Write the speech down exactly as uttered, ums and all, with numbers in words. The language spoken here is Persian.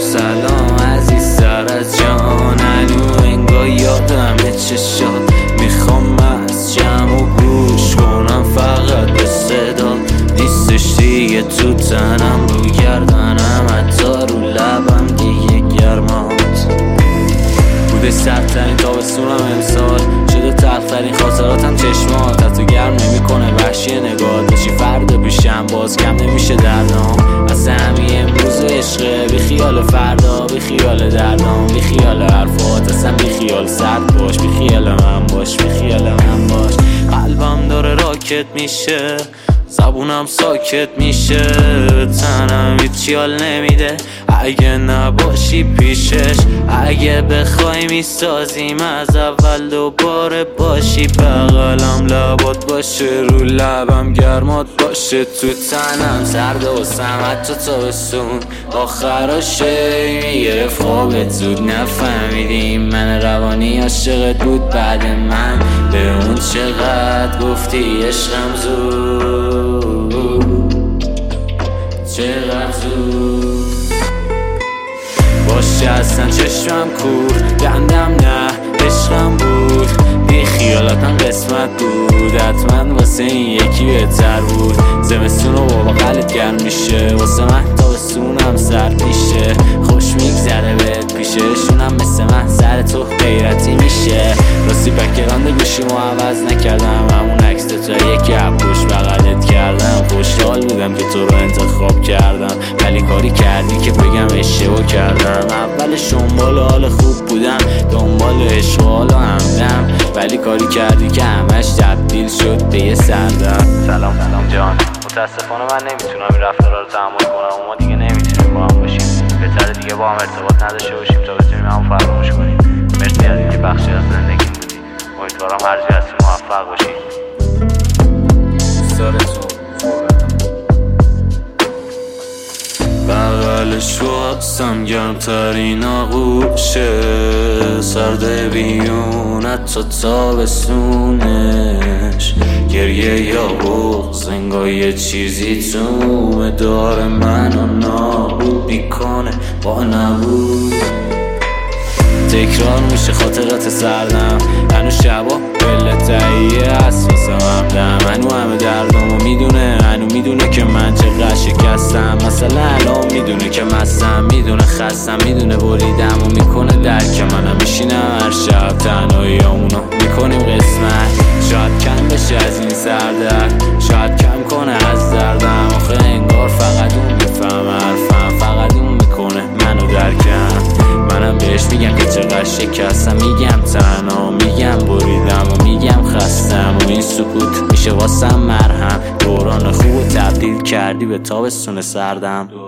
سلام عزیز سر از جان، هنو انگاه یادم چشات. میخوام از جمع و گوش کنم فقط به صدا، نیستش دیگه تو تنم، رو گردنم حتی رو لبم دیگه گرمات. بوده سردترین تابستونم امسال، شده تلخترین خاطراتم چشمات. حتی گرم نمی کنه وحشی نگاه، بشی فردا پیشم باز کم نمیشه دردام. از همین امروز و عشقه، بی خیال فردا، بی خیال دردام، بی خیال حرفات، اصلا بی خیال سرد باش، بی خیال من باش، بی خیال من باش. قلبم داره راکت میشه، زبونم ساکت میشه، تنم هیچ یال نمیده اگه نباشی پیشش. اگه بخوای میسازیم از اول دوباره باشی، بغلم لبات باشه، رو لبم گرمات باشه، تو تنم سرد و سمت تو تابستون. آخراشه میگرفت خوابت زود، نفهمیدیم من روانی عاشقت بود بعد من. به اون چقدر گفتی عشقم زود، چقدر زود باشه. اصلا چشمم کور، دندم نه عشقم بود، بی خیالاتم قسمت بود، حتما واسه این یکی بهتر بود. زمستون و بابا قلت گرم میشه، واسه من تابستونم سرد میشه. خوش میگذره بهت پیششونم، مثل من سر تو غیرتی میشه. راستی بکرانده گوشیمو عوض نکردم، همون عکس تا یکی عبوش بغلت کردم. خوشحال بودم که تو رو انتخاب کردم، ولی کاری کردی که بگم اشتباه کردم. اولش دنبال حال خوب بودم، دنبال عشق و حال و همدم، ولی کاری کردی که همش تبدیل شد به یه سردم. سلام سلام جان، متاسفانه من نمیتونم این رفتارا رو تحمل کنم و ما دیگه نمیتونیم با هم باشیم. بهتره دیگه با هم ارتباط نداشته باشیم تا بتونیم همو فراموش کنیم. مرسی از اینکه بخشی از زندگی بودی، امیدوارم هر جا هستی موفق باشی. سارتون بغلش واسم گرمترین آغوشه، سرده بیونت تا تابستونش. گریه یا بغض انگار یه چیزی تو داره منو نابود میکنه با نبود. تکرار میشه خاطرات سردم، هنو شبا بله تهیه هست واسه همدم. هنو همه دردمو میدونه، هنو میدونه که من چقدر شکستم. مثلا الان میدونه که مستم، میدونه خستم، میدونه بریدم و میکنه درک منم. میشینم هر شب تنهاییامونو میکنیم قسمت، شاید کم بشه از این سردرد، شاید کم کنه از دردم. آخه انگار فقط اون میفهم حرفم، فقط اون میکنه منو درکم. منم بهش میگم که چقدر شکستم، میگم تنها، میگم بریدم و میگم خستم. و این سکوت میشه واسم مرهم، دوران خوب تبدیل کردی به تابستون سردم.